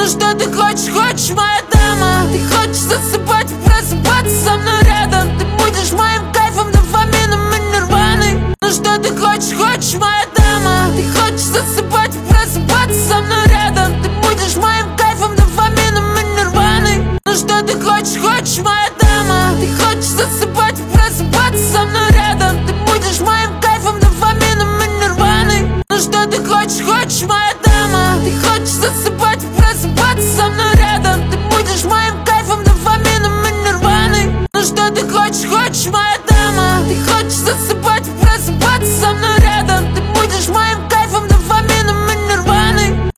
что ты хочешь, хочешь, моя дама? Ты хочешь засыпать, просыпаться со мной рядом? Ты будешь моим кайфом, дофамином и нирваной. Ну что ты хочешь, хочешь, моя дама? Ты хочешь засыпать, просыпаться со мной рядом? Ты будешь моим кайфом, дофамином и нирваной. Ну что ты хочешь, хочешь, моя дама? Ты хочешь засыпать, просыпаться со мной рядом? Ты будешь моим кайфом, дофамином и нирваной. Ну что ты хочешь, хочешь, моя дама? Ты хочешь засыпать, просыпаться со мной рядом? Ты будешь моим кайфом, дофамином и нирваной. Ну что ты хочешь, хочешь, моя